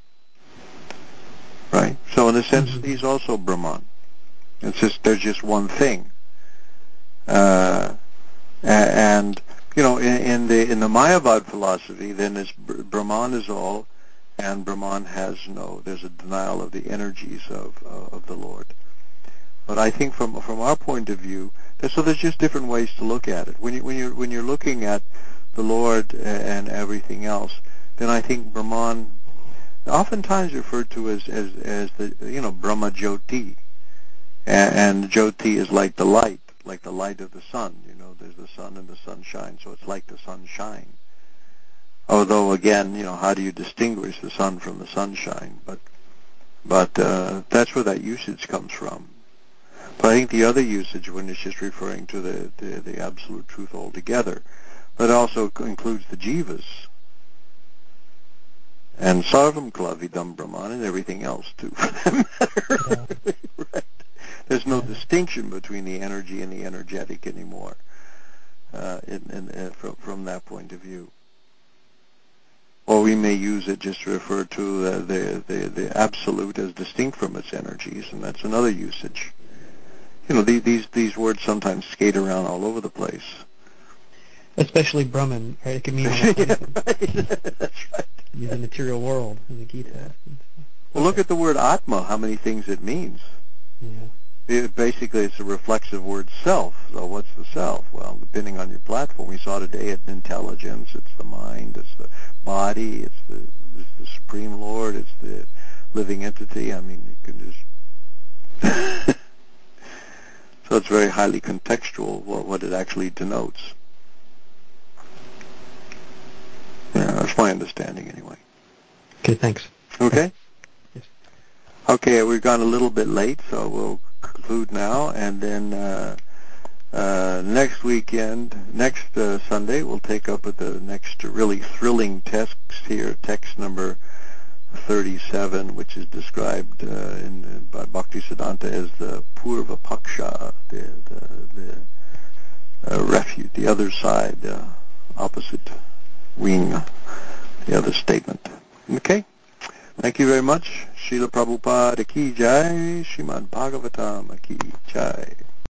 Right? So in a sense, mm-hmm. he's also Brahman. It's just, there's just one thing. Uh, and, you know, in, in the in the Mayavad philosophy, then it's Brahman is all, and Brahman has no. There's a denial of the energies of uh, of the Lord. But I think from from our point of view, there's, so there's just different ways to look at it. When you when you when you're looking at the Lord and everything else, then I think Brahman, oftentimes referred to as as as the you know Brahma Jyoti, and, and Jyoti is like the light, like the light of the sun. You know, there's the sun and the sunshine, so it's like the sunshine. Although again, you know, how do you distinguish the sun from the sunshine? But but uh, that's where that usage comes from. But I think the other usage, when it's just referring to the the, the absolute truth altogether, but it also includes the jivas. And sarvam kalavidam Brahman and everything else too, for that matter. Yeah. Right. There's no yeah. distinction between the energy and the energetic anymore, uh, in, in, uh, from, from that point of view. Or we may use it just to refer to uh, the, the the absolute as distinct from its energies, and that's another usage. You know, the, these these words sometimes skate around all over the place. Especially Brahman, right? It can mean almost anything. Yeah, right. That's right. In the material world, in the Gita. Yeah. Okay. Well, look at the word Atma, how many things it means. Yeah. It, basically, it's a reflexive word, self. So what's the self? Well, depending on your platform, we saw today it's intelligence, it's the mind, it's the body, it's the, it's the Supreme Lord, it's the living entity. I mean, you can just... So it's very highly contextual what, what it actually denotes. Yeah, that's my understanding anyway. Okay, thanks. Okay? Yes. Okay, we've gone a little bit late, so we'll conclude now, and then uh, uh, next weekend, next uh, Sunday, we'll take up with the next really thrilling text here, text number thirty-seven, which is described uh, in, by Bhaktisiddhanta as the Purva Paksha, the, the, the refute, the other side, uh, opposite wing, the other statement. Okay? Thank you very much. Srila Prabhupada Ki Jai, Srimad Bhagavatam Ki Jai.